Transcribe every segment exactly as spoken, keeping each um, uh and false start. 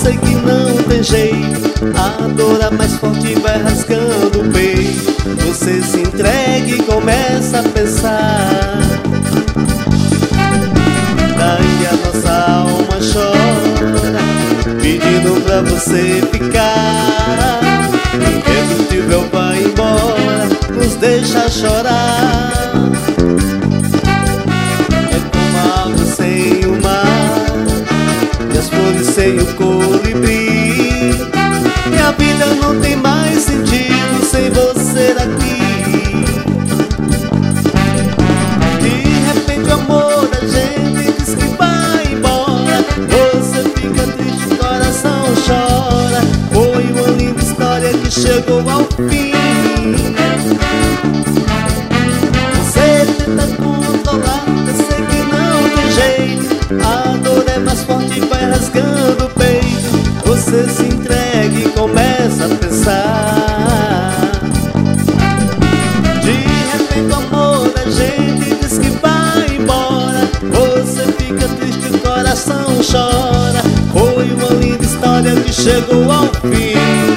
sei que não tem jeito. A dor é mais forte, vai rasgando o peito. Você se entrega e começa a pensar. Daí a nossa alma chora, pedindo pra você ficar. Irredutível vai embora, nos deixa chorar. É como a água sem o mar, e as flores sem o colibri. E a vida não tem mais sentido sem você aqui. De repente o amor da gente diz que vai embora. Você fica triste, o coração chora. Foi uma linda história que chegou ao fim. Você tenta controlar, eu sei que não tem jeito. A dor é mais forte, vai rasgando o peito. Você se entrega e começa a pensar. De repente o amor da gente diz que vai embora. Você fica triste, o coração chora. Foi uma linda história que chegou ao fim.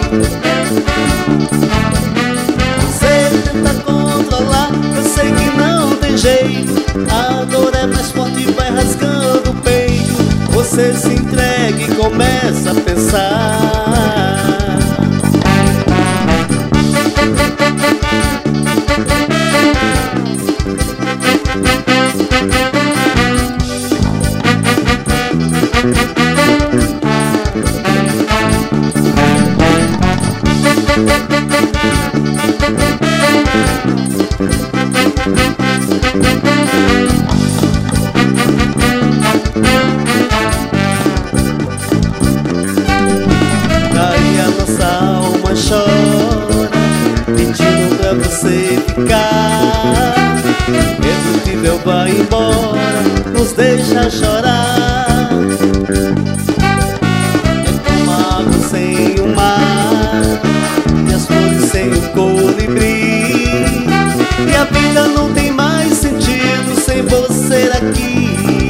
Você tenta controlar, eu sei que não tem jeito. A dor é mais forte e vai rasgando o peito. Você se entrega e começa a pensar. Daí a nossa alma chora, pedindo pra você ficar. Irredutível vai embora, nos deixa chorar. É como a água sem o mar, e as flores sem o colibri. E a vida não tem mais sentido sem você aqui.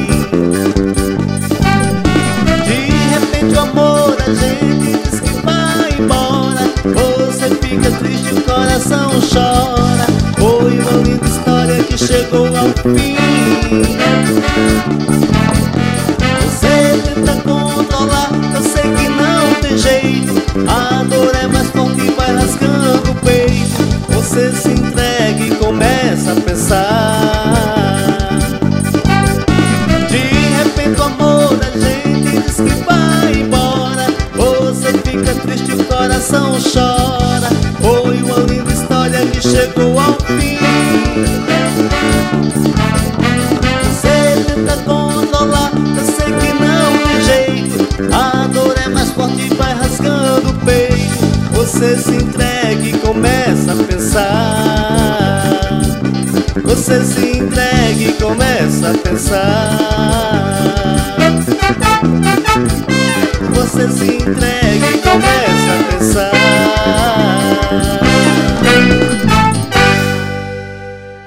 De repente o amor da gente diz que vai embora. Você fica triste, o coração chora. Foi uma linda história que chegou ao fim. Você tenta controlar, eu sei que não tem jeito. A dor é mais forte e vai rasgando o peito. Você se entrega e começa a pensar. De repente o amor da gente diz que vai embora. Você fica triste, o coração chora. Foi uma linda história que chegou ao fim. Você tenta controlar, eu sei que não tem jeito. A dor é mais forte e vai rasgando o peito. Você se entrega e começa a pensar. Você se entrega e começa a pensar. Você se entrega